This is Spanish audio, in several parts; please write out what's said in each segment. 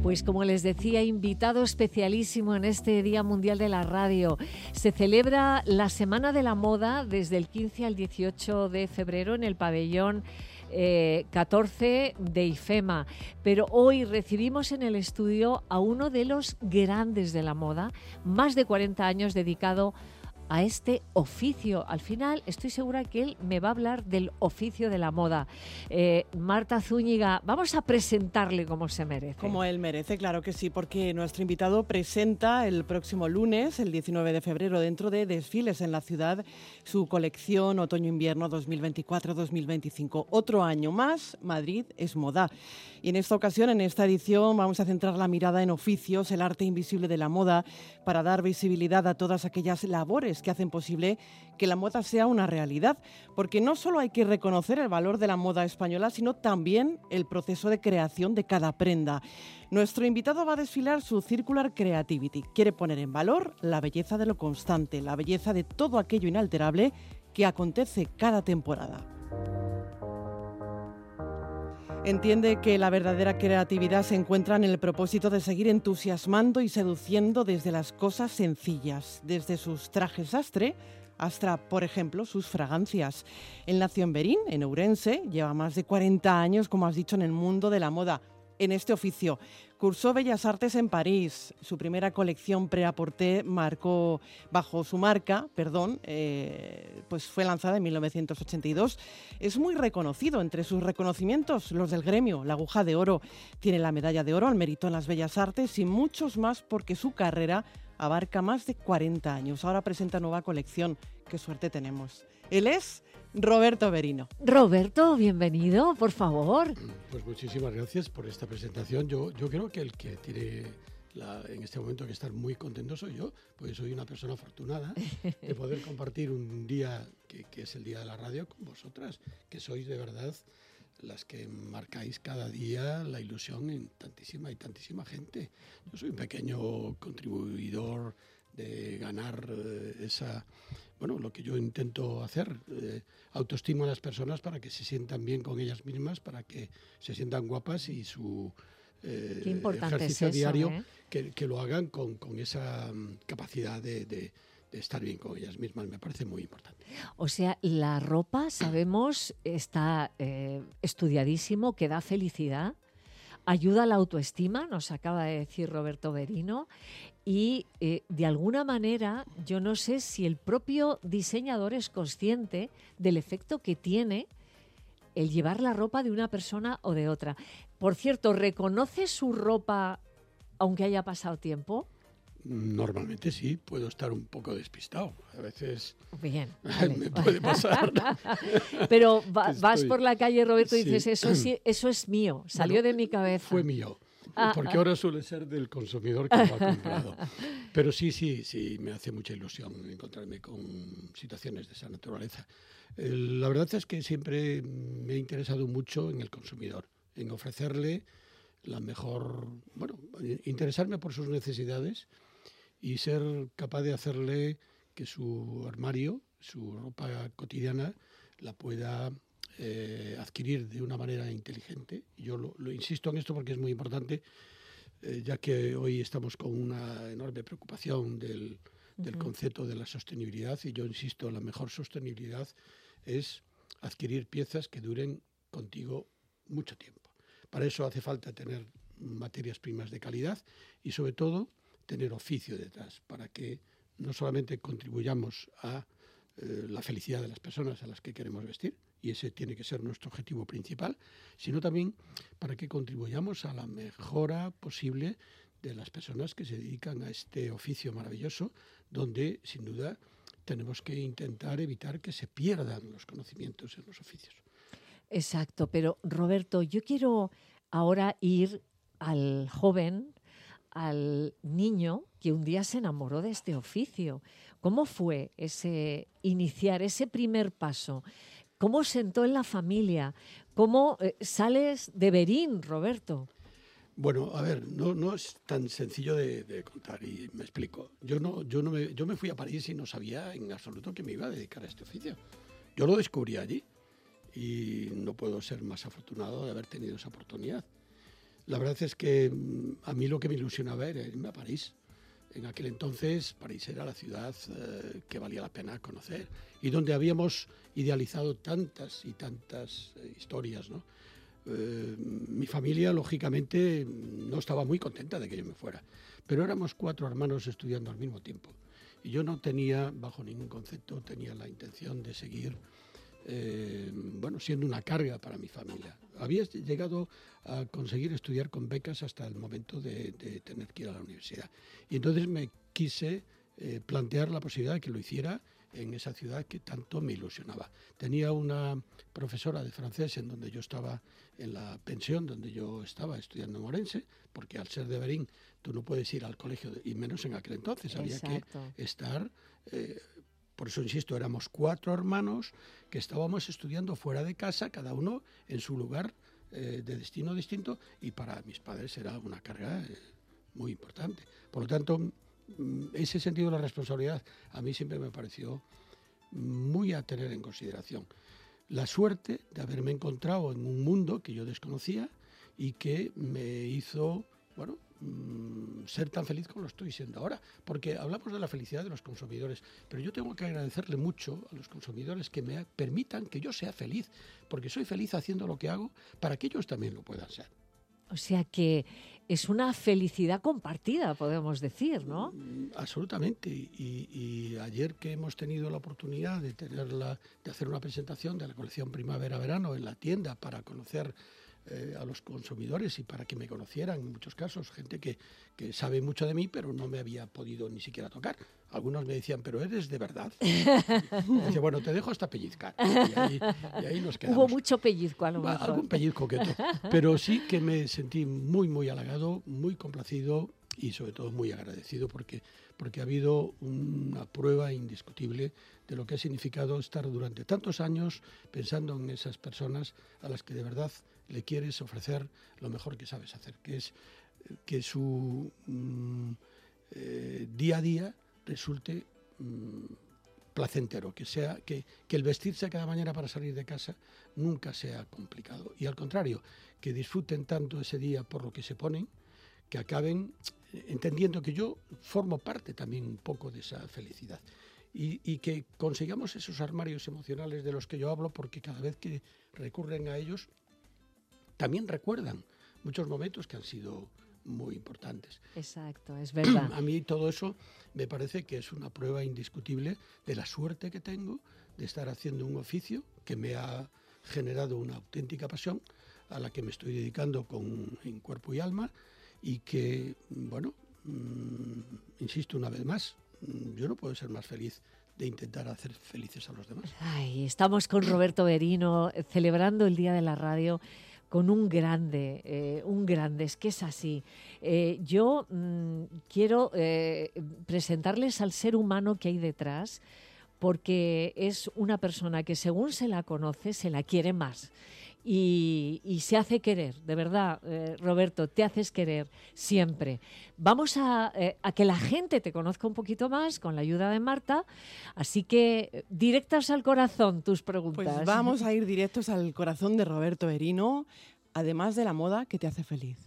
Pues como les decía, invitado especialísimo en este Día Mundial de la Radio. Se celebra la Semana de la Moda desde el 15 al 18 de febrero en el pabellón 14 de IFEMA. Pero hoy recibimos en el estudio a uno de los grandes de la moda, más de 40 años dedicado a este oficio. Al final estoy segura que él me va a hablar del oficio de la moda. Marta Zúñiga, vamos a presentarle como se merece. Como él merece, claro que sí, porque nuestro invitado presenta el próximo lunes, el 19 de febrero, dentro de Desfiles en la Ciudad, su colección Otoño-Invierno 2024-2025. Otro año más, Madrid es moda. Y en esta ocasión, en esta edición, vamos a centrar la mirada en oficios, el arte invisible de la moda, para dar visibilidad a todas aquellas labores que hacen posible que la moda sea una realidad. Porque no solo hay que reconocer el valor de la moda española, sino también el proceso de creación de cada prenda. Nuestro invitado va a desfilar su Circular Creativity. Quiere poner en valor la belleza de lo constante, la belleza de todo aquello inalterable que acontece cada temporada. Entiende que la verdadera creatividad se encuentra en el propósito de seguir entusiasmando y seduciendo desde las cosas sencillas, desde sus trajes sastre hasta, por ejemplo, sus fragancias. Él nació en Berín, en Ourense, lleva más de 40 años, como has dicho, en el mundo de la moda, en este oficio. Cursó Bellas Artes en París. Su primera colección Prêt-à-porter bajo su marca, pues fue lanzada en 1982. Es muy reconocido. Entre sus reconocimientos, los del gremio, la Aguja de Oro. Tiene la medalla de oro al mérito en las Bellas Artes y muchos más porque su carrera abarca más de 40 años. Ahora presenta nueva colección. Qué suerte tenemos. Él es Roberto Berino. Roberto, bienvenido, por favor. Pues muchísimas gracias por esta presentación. Yo creo que el que tiene en este momento que estar muy contento soy yo, porque soy una persona afortunada de poder compartir un día que es el Día de la Radio con vosotras, que sois de verdad las que marcáis cada día la ilusión en tantísima y tantísima gente. Yo soy un pequeño contribuidor de ganar lo que yo intento hacer, autoestima a las personas para que se sientan bien con ellas mismas, para que se sientan guapas y su ejercicio diario que lo hagan con esa capacidad de estar bien con ellas mismas. Me parece muy importante. O sea, la ropa, sabemos, está estudiadísimo, que da felicidad, ayuda a la autoestima, nos acaba de decir Roberto Berino, y de alguna manera yo no sé si el propio diseñador es consciente del efecto que tiene el llevar la ropa de una persona o de otra. Por cierto, ¿reconoce su ropa aunque haya pasado tiempo? Normalmente sí, puedo estar un poco despistado. A veces bien, me puede pasar. Pero vas por la calle, Roberto, y dices, eso es mío, salió de mi cabeza. Fue mío, porque ahora suele ser del consumidor que lo ha comprado. Pero sí, me hace mucha ilusión encontrarme con situaciones de esa naturaleza. La verdad es que siempre me he interesado mucho en el consumidor, en ofrecerle la mejor, interesarme por sus necesidades y ser capaz de hacerle que su armario, su ropa cotidiana, la pueda adquirir de una manera inteligente. Yo lo insisto en esto porque es muy importante, ya que hoy estamos con una enorme preocupación del concepto de la sostenibilidad, y yo insisto, la mejor sostenibilidad es adquirir piezas que duren contigo mucho tiempo. Para eso hace falta tener materias primas de calidad y, sobre todo, tener oficio detrás, para que no solamente contribuyamos a la felicidad de las personas a las que queremos vestir, y ese tiene que ser nuestro objetivo principal, sino también para que contribuyamos a la mejora posible de las personas que se dedican a este oficio maravilloso, donde, sin duda, tenemos que intentar evitar que se pierdan los conocimientos en los oficios. Exacto, pero Roberto, yo quiero ahora ir al joven, al niño que un día se enamoró de este oficio. ¿Cómo fue ese iniciar, ese primer paso? ¿Cómo sentó en la familia? ¿Cómo sales de Berín, Roberto? Bueno, a ver, no es tan sencillo de contar, y me explico. Yo me fui a París y no sabía en absoluto que me iba a dedicar a este oficio. Yo lo descubrí allí y no puedo ser más afortunado de haber tenido esa oportunidad. La verdad es que a mí lo que me ilusionaba era irme a París. En aquel entonces París era la ciudad que valía la pena conocer y donde habíamos idealizado tantas y tantas historias, ¿no? Mi familia, lógicamente, no estaba muy contenta de que yo me fuera, pero éramos 4 hermanos estudiando al mismo tiempo y yo no tenía, bajo ningún concepto, tenía la intención de seguir siendo una carga para mi familia. Había llegado a conseguir estudiar con becas hasta el momento de tener que ir a la universidad. Y entonces me quise plantear la posibilidad de que lo hiciera en esa ciudad que tanto me ilusionaba. Tenía una profesora de francés en donde yo estaba, en la pensión donde yo estaba estudiando en Orense, porque al ser de Berín tú no puedes ir al colegio, y menos en aquel entonces. Exacto. Había que estar... por eso insisto, éramos 4 hermanos que estábamos estudiando fuera de casa, cada uno en su lugar de destino distinto, y para mis padres era una carga muy importante. Por lo tanto, ese sentido de la responsabilidad a mí siempre me pareció muy a tener en consideración. La suerte de haberme encontrado en un mundo que yo desconocía y que me hizo, ser tan feliz como lo estoy siendo ahora, porque hablamos de la felicidad de los consumidores, pero yo tengo que agradecerle mucho a los consumidores que me permitan que yo sea feliz, porque soy feliz haciendo lo que hago para que ellos también lo puedan ser. O sea que es una felicidad compartida, podemos decir, ¿no? Absolutamente. Y ayer que hemos tenido la oportunidad de hacer una presentación de la colección Primavera-Verano en la tienda para conocer a los consumidores y para que me conocieran, en muchos casos, gente que sabe mucho de mí, pero no me había podido ni siquiera tocar. Algunos me decían, ¿pero eres de verdad? Dice, bueno, te dejo hasta pellizcar. Y ahí nos quedamos. Hubo mucho pellizco, a lo mejor. Algún pellizco que otro. Pero sí que me sentí muy, muy halagado, muy complacido y sobre todo muy agradecido porque ha habido una prueba indiscutible de lo que ha significado estar durante tantos años pensando en esas personas a las que de verdad le quieres ofrecer lo mejor que sabes hacer, que es que su día a día resulte placentero, que el vestirse cada mañana para salir de casa nunca sea complicado. Y al contrario, que disfruten tanto ese día por lo que se ponen, que acaben entendiendo que yo formo parte también un poco de esa felicidad. Y que consigamos esos armarios emocionales de los que yo hablo, porque cada vez que recurren a ellos, también recuerdan muchos momentos que han sido muy importantes. Exacto, es verdad. A mí todo eso me parece que es una prueba indiscutible de la suerte que tengo de estar haciendo un oficio que me ha generado una auténtica pasión, a la que me estoy dedicando en cuerpo y alma, y que, insisto una vez más, yo no puedo ser más feliz de intentar hacer felices a los demás. Ay, estamos con Roberto Berino celebrando el Día de la Radio con un grande, es que es así. Yo quiero presentarles al ser humano que hay detrás, porque es una persona que según se la conoce, se la quiere más. Y se hace querer, de verdad, Roberto, te haces querer siempre. Vamos a que la gente te conozca un poquito más con la ayuda de Marta, así que directas al corazón tus preguntas. Pues vamos a ir directos al corazón de Roberto Berino, además de la moda, ¿qué te hace feliz?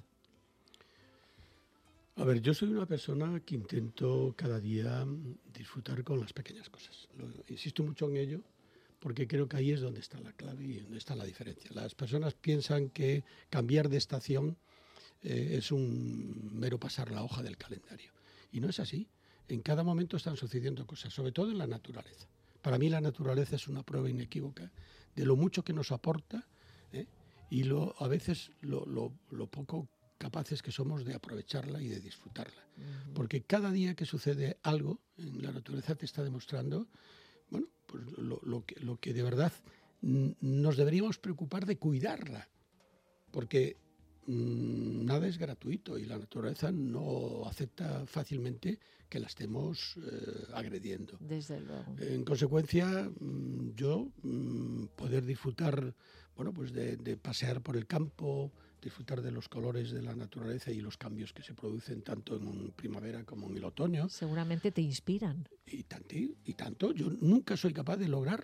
A ver, yo soy una persona que intento cada día disfrutar con las pequeñas cosas. Insisto mucho en ello, porque creo que ahí es donde está la clave y donde está la diferencia. Las personas piensan que cambiar de estación es un mero pasar la hoja del calendario. Y no es así. En cada momento están sucediendo cosas, sobre todo en la naturaleza. Para mí la naturaleza es una prueba inequívoca de lo mucho que nos aporta y a veces lo poco capaces que somos de aprovecharla y de disfrutarla. Uh-huh. Porque cada día que sucede algo en la naturaleza te está demostrando pues lo que de verdad nos deberíamos preocupar de cuidarla, porque nada es gratuito y la naturaleza no acepta fácilmente que la estemos agrediendo. Desde luego. En consecuencia, yo poder disfrutar, pues de pasear por el campo, disfrutar de los colores de la naturaleza y los cambios que se producen tanto en primavera como en el otoño. Seguramente te inspiran. Y tanto. Yo nunca soy capaz de lograr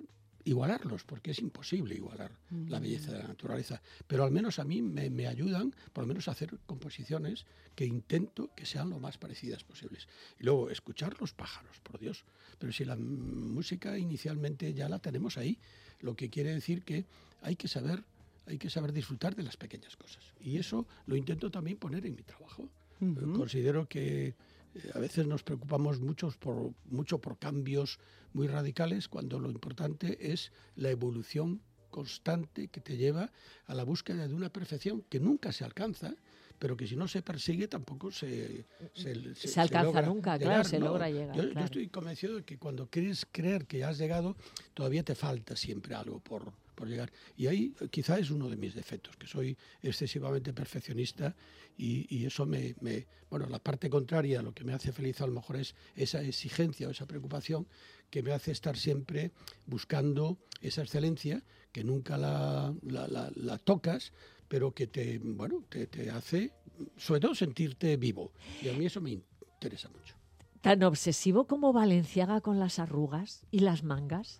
igualarlos, porque es imposible igualar la belleza de la naturaleza, pero al menos a mí me ayudan por lo menos a hacer composiciones que intento que sean lo más parecidas posibles. Y luego escuchar los pájaros, por Dios, pero si la música inicialmente ya la tenemos ahí, lo que quiere decir que hay que saber disfrutar de las pequeñas cosas, y eso lo intento también poner en mi trabajo. Considero que a veces nos preocupamos mucho por cambios muy radicales, cuando lo importante es la evolución constante que te lleva a la búsqueda de una perfección que nunca se alcanza, pero que si no se persigue tampoco se alcanza nunca, claro, se logra llegar. Yo estoy convencido de que cuando quieres creer que has llegado, todavía te falta siempre algo por llegar. Y ahí quizá es uno de mis defectos, que soy excesivamente perfeccionista, y eso bueno, la parte contraria, lo que me hace feliz a lo mejor es esa exigencia o esa preocupación que me hace estar siempre buscando esa excelencia, que nunca la tocas, pero que te hace, sobre todo, sentirte vivo. Y a mí eso me interesa mucho. ¿Tan obsesivo como Balenciaga con las arrugas y las mangas?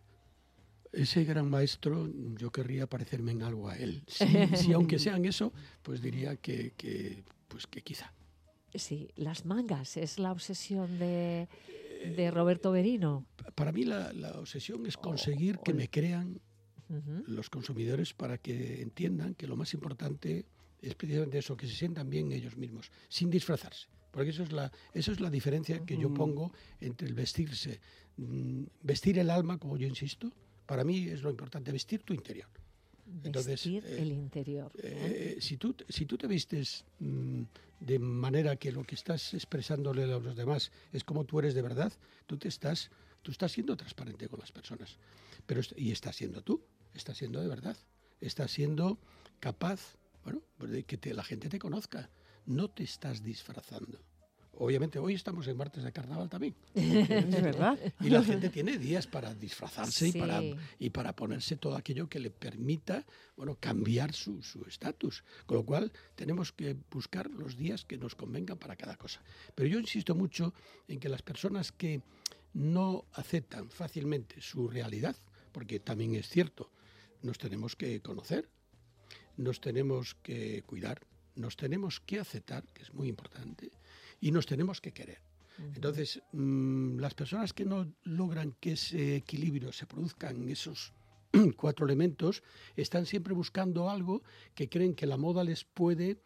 Ese gran maestro, yo querría parecerme en algo a él. Si aunque sean eso, pues diría que quizá. Sí, las mangas es la obsesión de Roberto Berino. Para mí la obsesión es conseguir que me crean los consumidores, para que entiendan que lo más importante es precisamente eso, que se sientan bien ellos mismos, sin disfrazarse. Porque eso es la diferencia que yo pongo entre el vestirse. Vestir el alma, como yo insisto, para mí es lo importante, vestir tu interior. Vestir el interior. Si tú te vistes de manera que lo que estás expresándole a los demás es como tú eres de verdad, tú estás siendo transparente con las personas. Y estás siendo tú, estás siendo de verdad, estás siendo capaz, de que la gente te conozca. No te estás disfrazando. Obviamente hoy estamos en martes de carnaval también. Es verdad. Y la gente tiene días para disfrazarse, sí, y para ponerse todo aquello que le permita, cambiar su estatus. Con lo cual tenemos que buscar los días que nos convengan para cada cosa. Pero yo insisto mucho en que las personas que no aceptan fácilmente su realidad, porque también es cierto, nos tenemos que conocer, nos tenemos que cuidar, nos tenemos que aceptar, que es muy importante, y nos tenemos que querer. Entonces, las personas que no logran que ese equilibrio se produzca en esos 4 elementos, están siempre buscando algo que creen que la moda les puede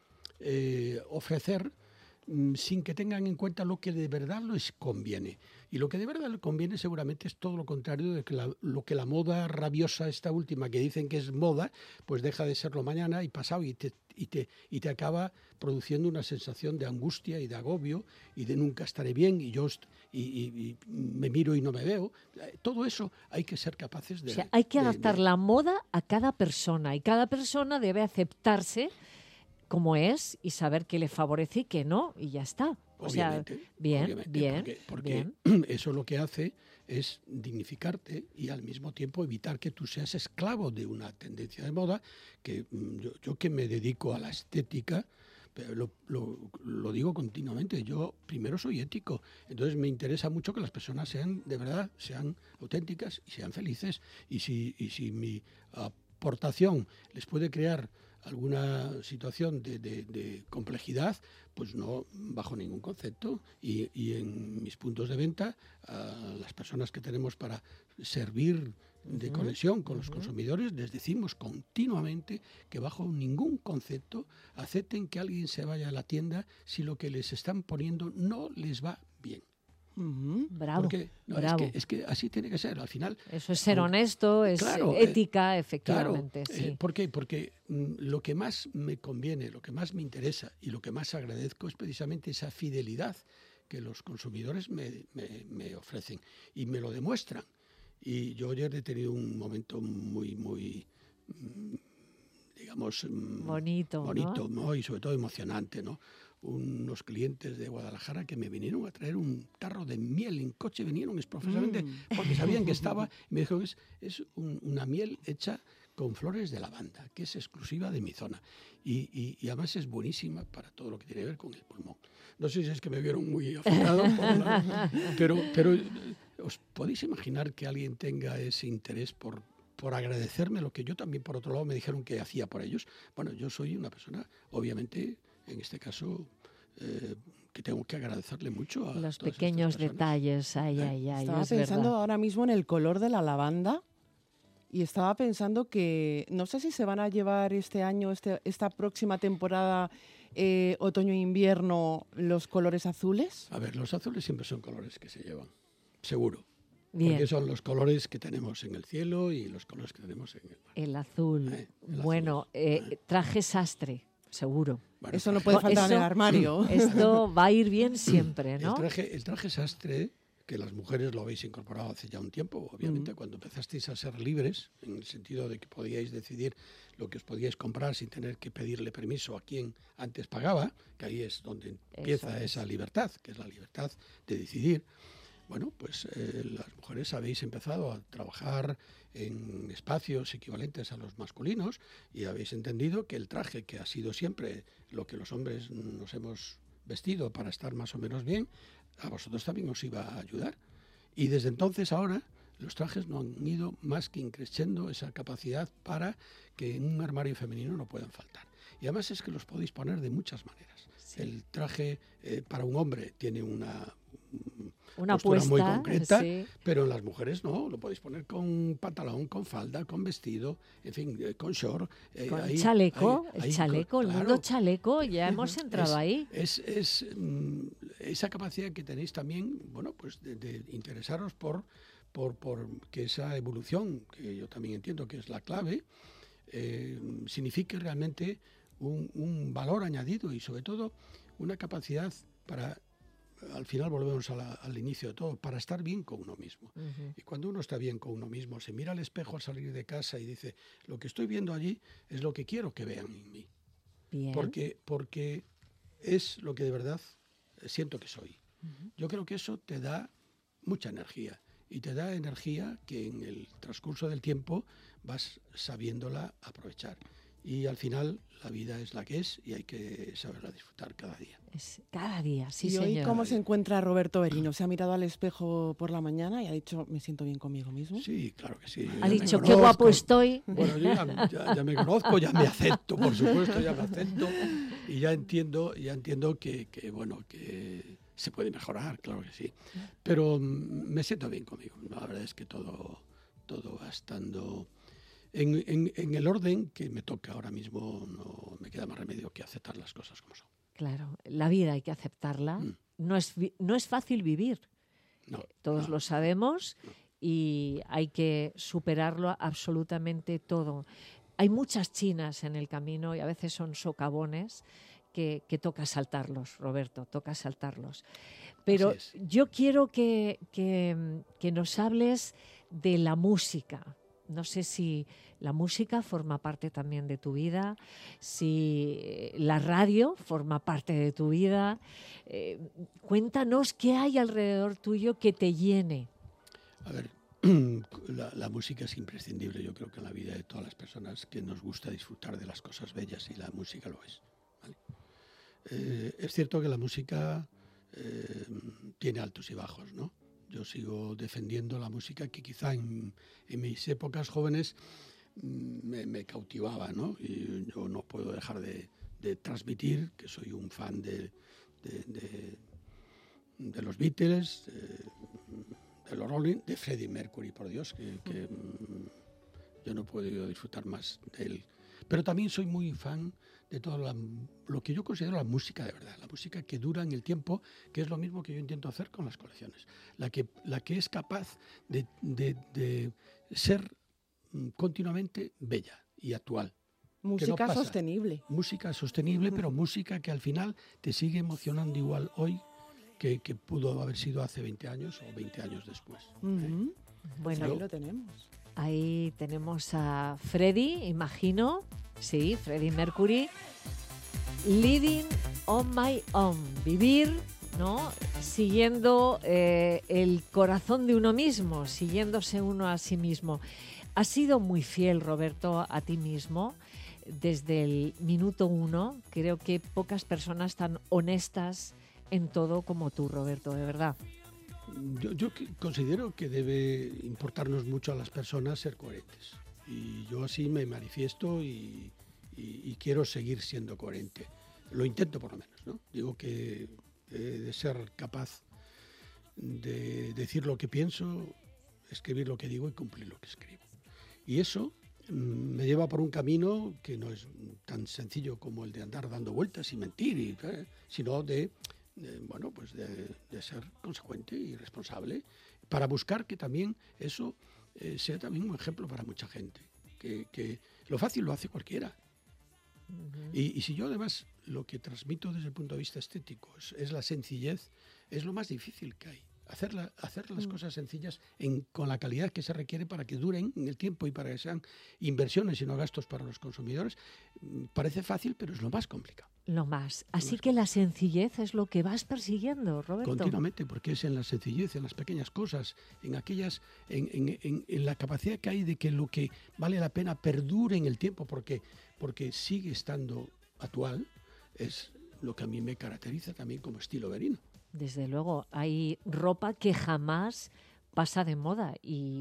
ofrecer, sin que tengan en cuenta lo que de verdad les conviene. Y lo que de verdad les conviene seguramente es todo lo contrario de lo que la moda rabiosa, esta última, que dicen que es moda, pues deja de serlo mañana y pasado, y te acaba produciendo una sensación de angustia y de agobio y de nunca estaré bien, y me miro y no me veo. Todo eso hay que ser capaces de... O sea, hay que adaptar la moda a cada persona, y cada persona debe aceptarse como es y saber qué le favorece y qué no, y ya está. Obviamente, porque eso lo que hace es dignificarte y al mismo tiempo evitar que tú seas esclavo de una tendencia de moda, que yo que me dedico a la estética, lo digo continuamente, yo primero soy ético, entonces me interesa mucho que las personas sean de verdad, sean auténticas y sean felices, y si mi aportación les puede crear alguna situación de complejidad, pues no, bajo ningún concepto. Y en mis puntos de venta, a las personas que tenemos para servir de conexión con los consumidores, les decimos continuamente que bajo ningún concepto acepten que alguien se vaya a la tienda si lo que les están poniendo no les va bien. Bravo, porque bravo. Es que así tiene que ser al final. Eso es ser honesto, es ética, efectivamente. Claro, sí. ¿por qué? Porque lo que más me conviene, lo que más me interesa y lo que más agradezco es precisamente esa fidelidad que los consumidores me ofrecen y me lo demuestran. Y yo ayer he tenido un momento muy digamos, bonito, ¿no? Y sobre todo emocionante, ¿no? Unos clientes de Guadalajara que me vinieron a traer un tarro de miel en coche, vinieron expresamente porque sabían que estaba, y me dijeron, es una miel hecha con flores de lavanda, que es exclusiva de mi zona, y además es buenísima para todo lo que tiene que ver con el pulmón. No sé si es que me vieron muy afectado, pero ¿os podéis imaginar que alguien tenga ese interés por agradecerme lo que yo también, por otro lado, me dijeron que hacía por ellos? Bueno, yo soy una persona, obviamente, en este caso, que tengo que agradecerle mucho a los todas pequeños estas personas. detalles. Estaba es pensando verdad. ahora mismo en el color de la lavanda y estaba pensando que no sé si se van a llevar este año, esta próxima temporada, otoño-invierno, los colores azules. A ver, los azules siempre son colores que se llevan, seguro. Bien. Porque son los colores que tenemos en el cielo y los colores que tenemos en el mar. El azul. El Bueno, azul. traje sastre, seguro. Bueno, Eso no traje- puede faltar en el eso- armario. Esto va a ir bien siempre, ¿no? El traje sastre, que las mujeres lo habéis incorporado hace ya un tiempo, obviamente, cuando empezasteis a ser libres, en el sentido de que podíais decidir lo que os podíais comprar sin tener que pedirle permiso a quien antes pagaba, que ahí es donde empieza Eso es. esa libertad, que es la libertad de decidir. Bueno, pues las mujeres habéis empezado a trabajar en espacios equivalentes a los masculinos y habéis entendido que el traje, que ha sido siempre lo que los hombres nos hemos vestido para estar más o menos bien, a vosotros también os iba a ayudar. Y desde entonces ahora los trajes no han ido más que increciendo esa capacidad para que en un armario femenino no puedan faltar. Y además es que los podéis poner de muchas maneras. Sí. El traje para un hombre tiene una Una postura muy apuesta, concreta, sí. pero en las mujeres no, lo podéis poner con pantalón, con falda, con vestido, en fin, con short. Con ahí- chaleco, ahí- el ahí, chaleco, el claro. mundo chaleco, ya hemos entrado ahí. Es esa capacidad que tenéis también, bueno, pues de interesaros por que esa evolución, que yo también entiendo que es la clave, signifique realmente un valor añadido y sobre todo una capacidad para, al final volvemos al inicio de todo, para estar bien con uno mismo. Ujú. Y cuando uno está bien con uno mismo, se mira al espejo al salir de casa y dice, lo que estoy viendo allí es lo que quiero que vean en mí. Bien. Porque es lo que de verdad siento que soy. Yo creo que eso te da mucha energía y te da energía que en el transcurso del tiempo vas sabiéndola aprovechar. Y al final la vida es la que es y hay que saberla disfrutar cada día. Cada día, sí, ¿Y hoy señor. cómo se encuentra Roberto Berino? ¿Se ha mirado al espejo por la mañana y ha dicho, me siento bien conmigo mismo? Sí, claro que sí. Ha Ya me dicho, qué guapo conozco. estoy. Bueno, yo ya me conozco, ya me acepto, por supuesto, ya me acepto y ya entiendo que bueno, que se puede mejorar, claro que sí. Pero me siento bien conmigo. La verdad es que todo va estando en el orden que me toca ahora mismo. No me queda más remedio que aceptar las cosas como son. Claro, la vida hay que aceptarla. Mm. No es fácil vivir. No, Todos no. lo sabemos y hay que superarlo absolutamente todo. Hay muchas chinas en el camino y a veces son socavones que toca saltarlos, Roberto, toca saltarlos. Pero Así es. yo quiero que nos hables de la música. No sé si la música forma parte también de tu vida, si la radio forma parte de tu vida. Cuéntanos qué hay alrededor tuyo que te llene. A ver, la música es imprescindible, yo creo que en la vida de todas las personas que nos gusta disfrutar de las cosas bellas y la música lo es. ¿Vale? Es cierto que la música tiene altos y bajos, ¿no? Yo sigo defendiendo la música que quizá en mis épocas jóvenes me cautivaba, ¿no? Y yo no puedo dejar de transmitir que soy un fan de los Beatles, de los Rolling, de Freddie Mercury, por Dios, que yo no puedo disfrutar más de él. Pero también soy muy fan de todo lo que yo considero la música de verdad, la música que dura en el tiempo, que es lo mismo que yo intento hacer con las colecciones, la que es capaz de ser continuamente bella y actual. Música pasa. sostenible. Música sostenible, pero música que al final te sigue emocionando igual hoy que pudo haber sido hace 20 años o 20 años después. Ujú. Bueno, Ahí lo tenemos. ahí tenemos a Freddie, imagino. Sí, Freddie Mercury. Living on my own. Vivir, ¿no? Siguiendo el corazón de uno mismo, siguiéndose uno a sí mismo. Has sido muy fiel, Roberto, a ti mismo desde el minuto uno. Creo que pocas personas tan honestas en todo como tú, Roberto, de verdad. Yo considero que debe importarnos mucho a las personas ser coherentes. Y yo así me manifiesto y quiero seguir siendo coherente. Lo intento por lo menos, ¿no? Digo que he de ser capaz de decir lo que pienso, escribir lo que digo y cumplir lo que escribo. Y eso me lleva por un camino que no es tan sencillo como el de andar dando vueltas y mentir, sino de ser consecuente y responsable, para buscar que también eso sea también un ejemplo para mucha gente, que lo fácil lo hace cualquiera. Uh-huh. Y si yo además lo que transmito desde el punto de vista estético es la sencillez, es lo más difícil que hay. Hacer las cosas sencillas con la calidad que se requiere para que duren en el tiempo y para que sean inversiones y no gastos para los consumidores, parece fácil, pero es lo más complicado. Lo más. Así que la sencillez es lo que vas persiguiendo, Roberto. Continuamente, porque es en la sencillez, en las pequeñas cosas, en aquellas, en la capacidad que hay de que lo que vale la pena perdure en el tiempo, porque sigue estando actual, es lo que a mí me caracteriza también como estilo Berino. Desde luego, hay ropa que jamás pasa de moda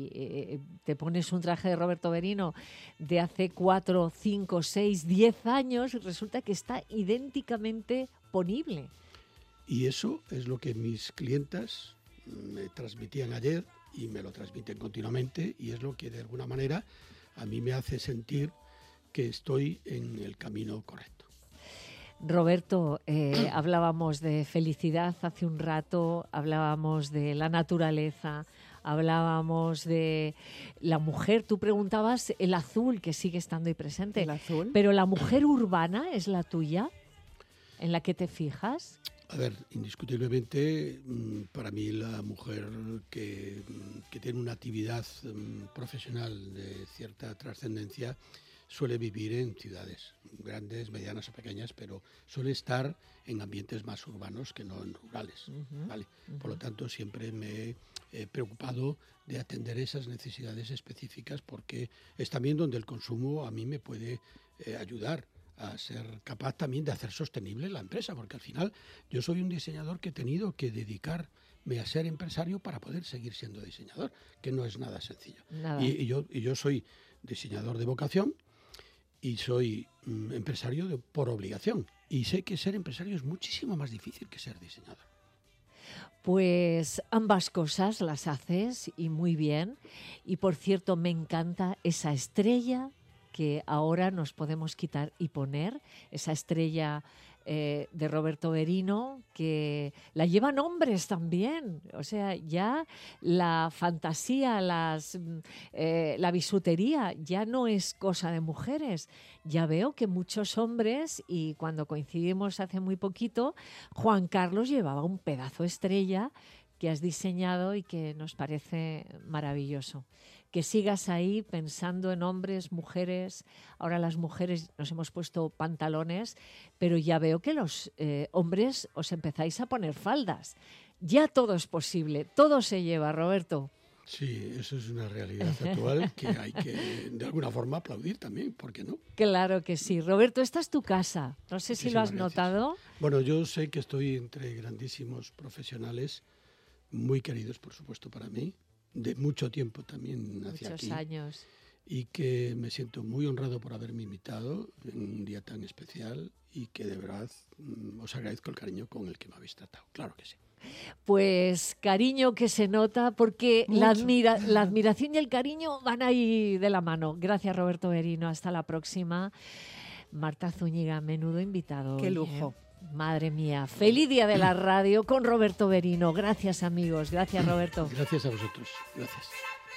y te pones un traje de Roberto Berino de hace 4, 5, 6, 10 años y resulta que está idénticamente ponible. Y eso es lo que mis clientas me transmitían ayer y me lo transmiten continuamente, y es lo que de alguna manera a mí me hace sentir que estoy en el camino correcto. Roberto, hablábamos de felicidad hace un rato, hablábamos de la naturaleza, hablábamos de la mujer. Tú preguntabas el azul, que sigue estando ahí presente. ¿El azul? Pero la mujer urbana es la tuya, en la que te fijas. A ver, indiscutiblemente, para mí la mujer que tiene una actividad profesional de cierta trascendencia suele vivir en ciudades grandes, medianas o pequeñas, pero suele estar en ambientes más urbanos que no en rurales. Uh-huh, ¿vale? Uh-huh. Por lo tanto, siempre me he preocupado de atender esas necesidades específicas, porque es también donde el consumo a mí me puede ayudar a ser capaz también de hacer sostenible la empresa, porque al final yo soy un diseñador que he tenido que dedicarme a ser empresario para poder seguir siendo diseñador, que no es nada sencillo. Nada. Y yo soy diseñador de vocación, y soy empresario por obligación. Y sé que ser empresario es muchísimo más difícil que ser diseñador. Pues ambas cosas las haces y muy bien. Y por cierto, me encanta esa estrella que ahora nos podemos quitar y poner, esa estrella de Roberto Berino, que la llevan hombres también. O sea, ya la fantasía, la bisutería ya no es cosa de mujeres. Ya veo que muchos hombres, y cuando coincidimos hace muy poquito, Juan Carlos llevaba un pedazo de estrella que has diseñado y que nos parece maravilloso. Que sigas ahí pensando en hombres, mujeres. Ahora las mujeres nos hemos puesto pantalones, pero ya veo que los hombres os empezáis a poner faldas. Ya todo es posible, todo se lleva, Roberto. Sí, eso es una realidad actual que hay que, de alguna forma, aplaudir también, ¿por qué no? Claro que sí. Roberto, esta es tu casa. No sé si lo has notado. Bueno, yo sé que estoy entre grandísimos profesionales, muy queridos, por supuesto, para mí, de mucho tiempo también hacia aquí. Muchos años. Y que me siento muy honrado por haberme invitado en un día tan especial, y que de verdad os agradezco el cariño con el que me habéis tratado. Claro que sí. Pues cariño que se nota, porque la admiración y el cariño van ahí de la mano. Gracias, Roberto Berino. Hasta la próxima. Marta Zúñiga, menudo invitado. Qué lujo. Madre mía, feliz día de la radio con Roberto Berino. Gracias, amigos. Gracias, Roberto. Gracias a vosotros. Gracias.